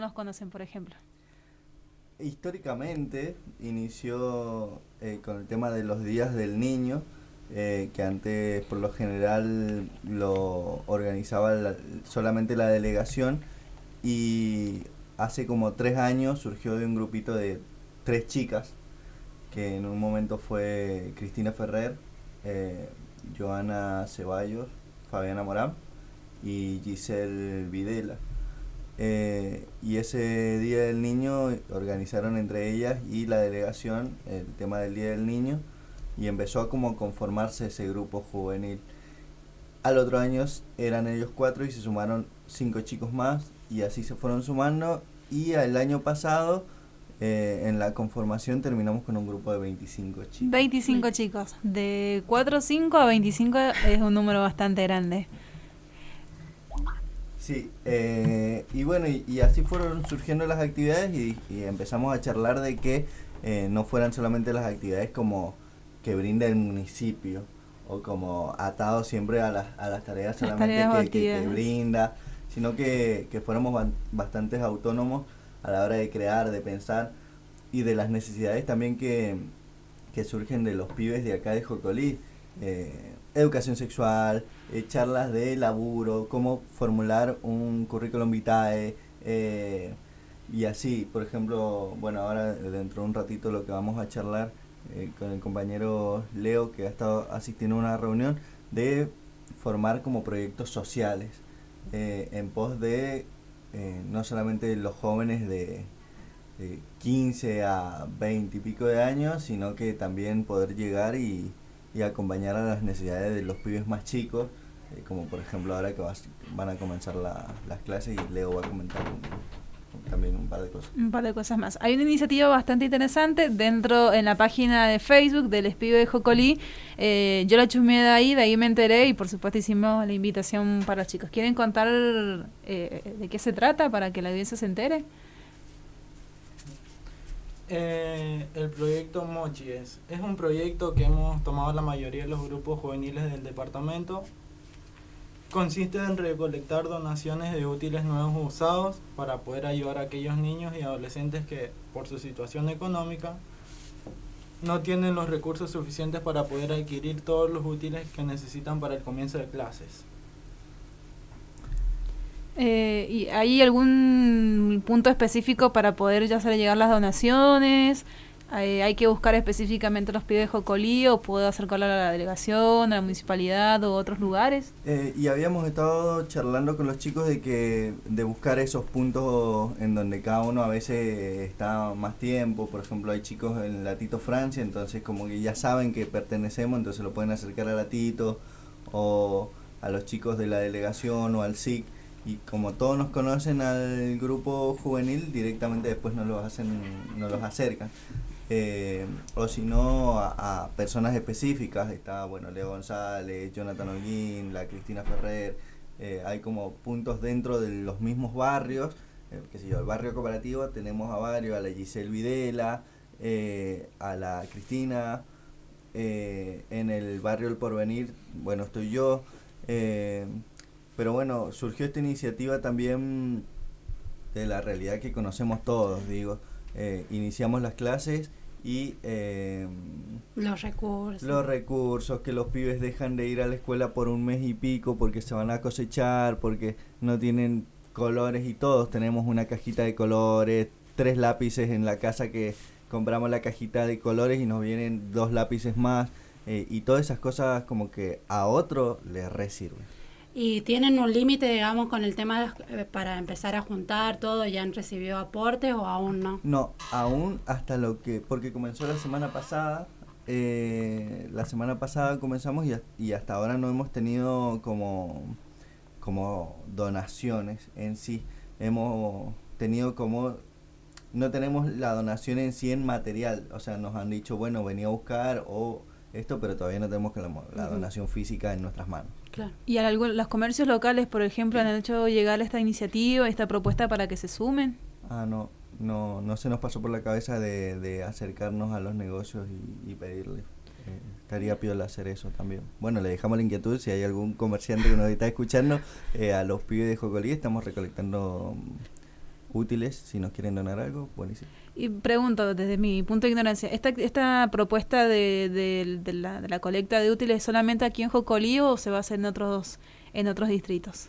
nos conocen, por ejemplo? Históricamente inició con el tema de los días del niño, que antes por lo general lo organizaba solamente la delegación, y hace como 3 años surgió de un grupito de 3 chicas, que en un momento fue Cristina Ferrer, eh, Joana Ceballos, Fabiana Morán y Giselle Videla. Y ese Día del Niño organizaron entre ellas y la delegación el tema del Día del Niño, y empezó a como conformarse ese grupo juvenil. Al otro año eran ellos 4 y se sumaron 5 chicos más, y así se fueron sumando, y el año pasado en la conformación terminamos con un grupo de 25 chicos. 25 chicos. De 4 o 5 a 25 es un número bastante grande. Sí, y bueno, y así fueron surgiendo las actividades, y empezamos a charlar de que no fueran solamente las actividades como que brinda el municipio, o como atado siempre a las tareas solamente que brinda, sino que fuéramos bastantes autónomos a la hora de crear, de pensar, y de las necesidades también que surgen de los pibes de acá de Jocolí. Educación sexual, charlas de laburo, cómo formular un currículum vitae, y así, por ejemplo, bueno, ahora dentro de un ratito lo que vamos a charlar con el compañero Leo, que ha estado asistiendo a una reunión de formar como proyectos sociales en pos de no solamente los jóvenes de 15 a 20 y pico de años, sino que también poder llegar y acompañar a las necesidades de los pibes más chicos, como por ejemplo ahora que van a comenzar las clases, y Leo va a comentar también un par de cosas. Un par de cosas más. Hay una iniciativa bastante interesante dentro en la página de Facebook del Les Pibes de Jocolí. Yo la chusmeé de ahí me enteré, y por supuesto hicimos la invitación para los chicos. ¿Quieren contar de qué se trata para que la audiencia se entere? El proyecto Mochi es un proyecto que hemos tomado la mayoría de los grupos juveniles del departamento. Consiste en recolectar donaciones de útiles nuevos o usados para poder ayudar a aquellos niños y adolescentes que por su situación económica no tienen los recursos suficientes para poder adquirir todos los útiles que necesitan para el comienzo de clases. ¿Y hay algún punto específico para poder ya hacer llegar las donaciones? ¿Hay que buscar específicamente los pibes de Jocolí, o puedo acercarlo a la delegación, a la municipalidad o otros lugares? Y habíamos estado charlando con los chicos de buscar esos puntos en donde cada uno a veces está más tiempo. Por ejemplo, hay chicos en la Tito Francia, entonces como que ya saben que pertenecemos, entonces lo pueden acercar a la Tito, o a los chicos de la delegación o al SIC. Y como todos nos conocen al grupo juvenil, directamente después nos los acercan. O si no, a personas específicas. Está, bueno, Leo González, Jonathan Holguín, la Cristina Ferrer. Hay como puntos dentro de los mismos barrios. Qué sé yo, el barrio cooperativo tenemos a varios, a la Giselle Videla, a la Cristina. En el barrio El Porvenir, bueno, estoy yo. Pero bueno, surgió esta iniciativa también de la realidad que conocemos todos, digo. Iniciamos las clases y los recursos, que los pibes dejan de ir a la escuela por un mes y pico porque se van a cosechar, porque no tienen colores, y todos tenemos una cajita de colores, 3 lápices en la casa, que compramos la cajita de colores y nos vienen 2 lápices más, y todas esas cosas como que a otro le resirven. ¿Y tienen un límite, digamos, con el tema para empezar a juntar todo? ¿Ya han recibido aportes o aún no? No, aún hasta porque comenzó la semana pasada. La semana pasada comenzamos, y hasta ahora no hemos tenido como donaciones en sí. Hemos tenido no tenemos la donación en sí en material. O sea, nos han dicho, bueno, venía a buscar o esto, pero todavía no tenemos la donación física en nuestras manos. Claro. ¿Y los comercios locales, por ejemplo, han hecho llegar esta iniciativa, esta propuesta para que se sumen? No se nos pasó por la cabeza de acercarnos a los negocios y pedirles. Estaría piola hacer eso también. Bueno, le dejamos la inquietud, si hay algún comerciante que nos está escuchando, a los pibes de Jocolí estamos recolectando útiles si nos quieren donar algo, buenísimo. Y pregunto, desde mi punto de ignorancia, ¿esta propuesta de la colecta de útiles es solamente aquí en Jocolí o se va a hacer en otros distritos?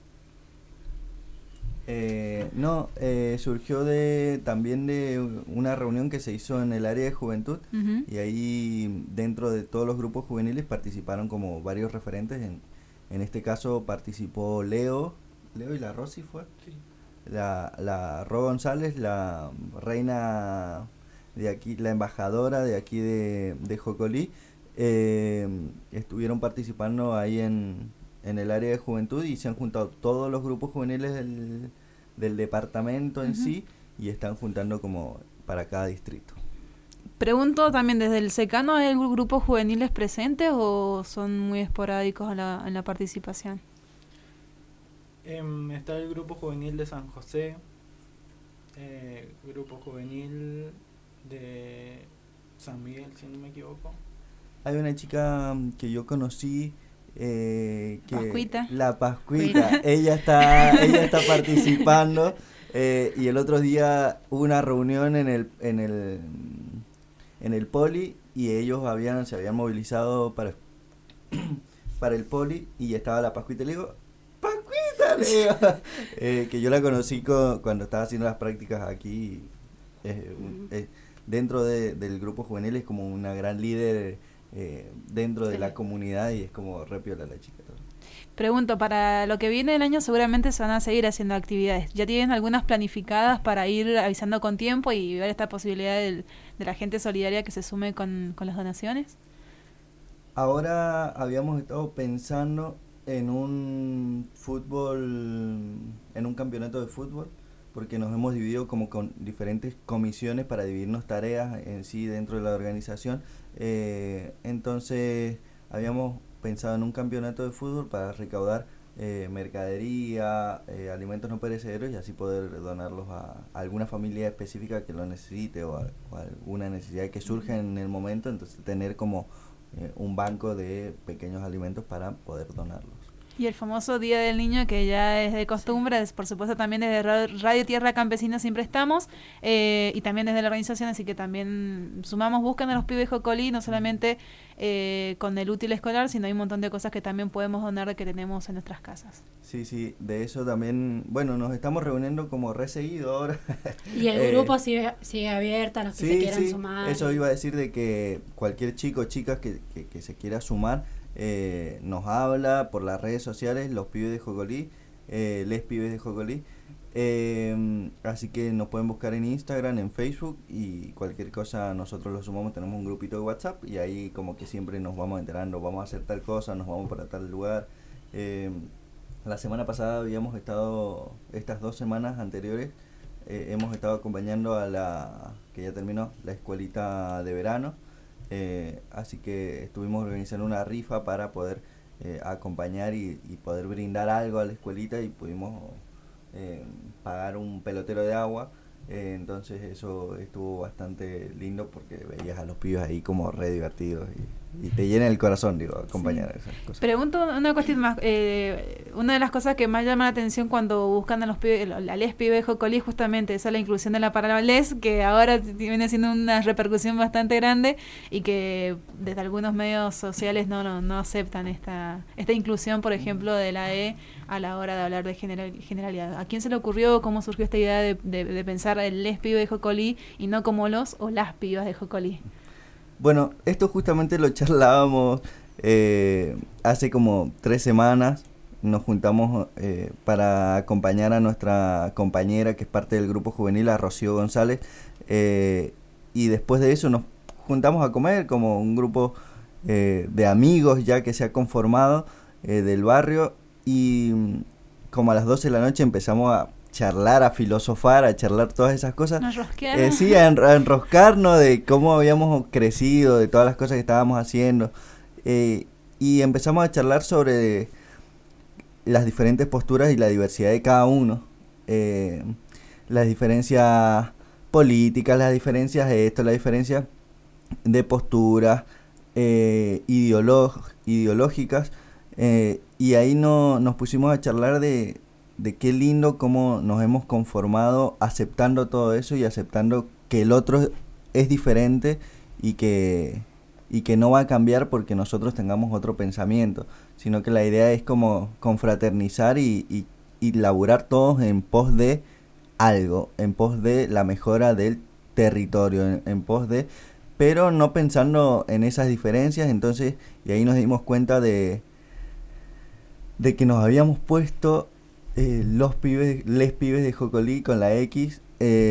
No, surgió también de una reunión que se hizo en el área de juventud. Uh-huh. Y ahí dentro de todos los grupos juveniles participaron como varios referentes. En este caso participó Leo y la Rosy fue. Sí. La Ro González, la reina de aquí, la embajadora de aquí de Jocolí, estuvieron participando ahí en el área de juventud y se han juntado todos los grupos juveniles del departamento en sí y están juntando como para cada distrito. Pregunto también, ¿desde el secano hay grupos juveniles presentes o son muy esporádicos en la participación? Está el grupo juvenil de San José, grupo juvenil de San Miguel, si no me equivoco. Hay una chica que yo conocí, Pascuita. La Pascuita, ella está participando, y el otro día hubo una reunión en el poli y ellos se habían movilizado para el poli y estaba la Pascuita y le digo, ¡Pascuita! Le digo, que yo la conocí cuando estaba haciendo las prácticas aquí, dentro del grupo juvenil, es como una gran líder dentro de la comunidad y es como re piola la chica. Pregunto, para lo que viene del año seguramente se van a seguir haciendo actividades. ¿Ya tienen algunas planificadas para ir avisando con tiempo y ver esta posibilidad de la gente solidaria que se sume con las donaciones? Ahora habíamos estado pensando en un campeonato de fútbol, porque nos hemos dividido como con diferentes comisiones para dividirnos tareas en sí dentro de la organización. Entonces habíamos pensado en un campeonato de fútbol para recaudar mercadería, alimentos no perecederos y así poder donarlos a alguna familia específica que lo necesite o alguna necesidad que surja en el momento, entonces tener como un banco de pequeños alimentos para poder donarlos. Y el famoso Día del Niño, que ya es de costumbre, por supuesto también desde Radio Tierra Campesina siempre estamos, y también desde la organización, así que también sumamos, buscan a los pibes Jocolí, no solamente con el útil escolar, sino hay un montón de cosas que también podemos donar que tenemos en nuestras casas. Sí, de eso también, bueno, nos estamos reuniendo como re seguido ahora. Y el grupo sigue abierto a los que se quieran sumar. Eso iba a decir de que cualquier chico o chica que se quiera sumar, nos habla por las redes sociales, los pibes de Jocolí, les pibes de Jocolí, así que nos pueden buscar en Instagram, en Facebook y cualquier cosa nosotros lo sumamos, tenemos un grupito de WhatsApp y ahí como que siempre nos vamos enterando, vamos a hacer tal cosa, nos vamos para tal lugar. La semana pasada habíamos estado, estas 2 semanas anteriores, hemos estado acompañando que ya terminó, la escuelita de verano. Así que estuvimos organizando una rifa para poder acompañar y poder brindar algo a la escuelita y pudimos pagar un pelotero de agua. Entonces eso estuvo bastante lindo porque veías a los pibes ahí como re divertidos y te llena el corazón, digo, acompañar esas cosas. Pregunto una cuestión más. Una de las cosas que más llama la atención cuando buscan a los pibes, la les pibe de Jocolí, justamente esa es la inclusión de la palabra les, que ahora viene siendo una repercusión bastante grande y que desde algunos medios sociales no aceptan esta inclusión, por ejemplo, de la E a la hora de hablar de generalidad. ¿A quién se le ocurrió, cómo surgió esta idea de pensar el les pibe de Jocolí y no como los o las pibas de Jocolí? Bueno, esto justamente lo charlábamos hace como 3 semanas. Nos juntamos para acompañar a nuestra compañera que es parte del grupo juvenil, a Rocío González, y después de eso nos juntamos a comer como un grupo de amigos ya que se ha conformado del barrio, y como a las 12 de la noche empezamos a charlar, a filosofar, a charlar todas esas cosas. Sí, a enroscarnos de cómo habíamos crecido, de todas las cosas que estábamos haciendo, y empezamos a charlar sobre las diferentes posturas y la diversidad de cada uno, las diferencias políticas, las diferencias las diferencias de posturas ideológicas, y ahí nos pusimos a charlar de de qué lindo cómo nos hemos conformado aceptando todo eso y aceptando que el otro es diferente y que no va a cambiar porque nosotros tengamos otro pensamiento, sino que la idea es como confraternizar y laburar todos en pos de algo, en pos de la mejora del territorio, en pos de, pero no pensando en esas diferencias. Entonces, y ahí nos dimos cuenta de que nos habíamos puesto les pibes de Jocolí con la X,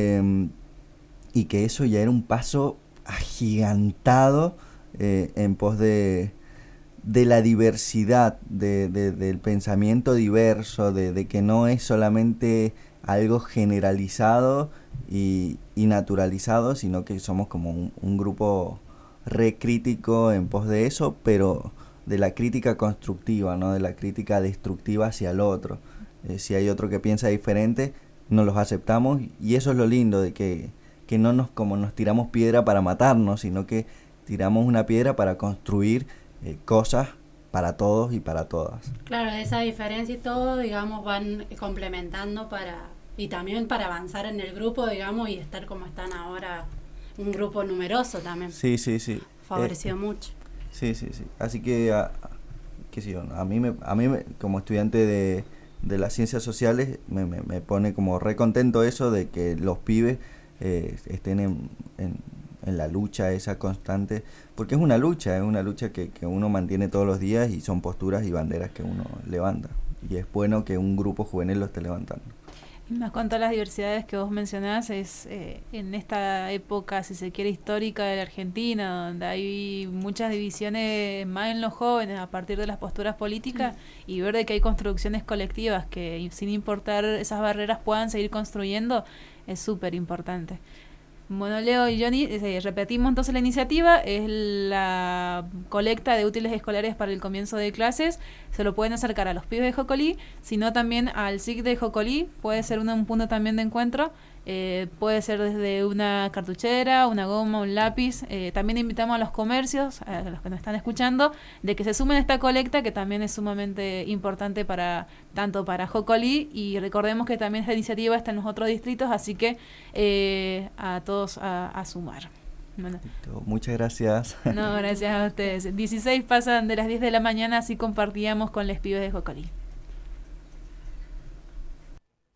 y que eso ya era un paso agigantado en pos de la diversidad, del pensamiento diverso, de que no es solamente algo generalizado y naturalizado, sino que somos como un grupo recrítico en pos de eso, pero de la crítica constructiva, no de la crítica destructiva hacia el otro. Si hay otro que piensa diferente, no los aceptamos, y eso es lo lindo, de que no nos tiramos piedra para matarnos, sino que tiramos una piedra para construir cosas para todos y para todas. Claro, esa diferencia y todo, digamos, van complementando y también para avanzar en el grupo, digamos, y estar como están ahora, un grupo numeroso también. Sí. Favoreció mucho. Sí. Así que, qué sé yo, a mí como estudiante de las ciencias sociales, me pone como re contento eso de que los pibes estén en la lucha esa constante, porque es una lucha que uno mantiene todos los días, y son posturas y banderas que uno levanta, y es bueno que un grupo juvenil lo esté levantando. Y más con todas las diversidades que vos mencionás, es en esta época, si se quiere, histórica de la Argentina, donde hay muchas divisiones más en los jóvenes a partir de las posturas políticas, y ver de que hay construcciones colectivas que sin importar esas barreras puedan seguir construyendo, es súper importante. Bueno, Leo y Johnny, repetimos entonces la iniciativa, es la colecta de útiles escolares para el comienzo de clases. Se lo pueden acercar a los pibes de Jocolí, sino también al SIC de Jocolí, puede ser un punto también de encuentro, puede ser desde una cartuchera, una goma, un lápiz. También invitamos a los comercios, a los que nos están escuchando, de que se sumen a esta colecta, que también es sumamente importante tanto para Jocolí, y recordemos que también esta iniciativa está en los otros distritos, así que a todos a sumar. Bueno. Muchas gracias. No, gracias a ustedes. 16 pasan de las 10 de la mañana, así compartíamos con los pibes de Jocolí.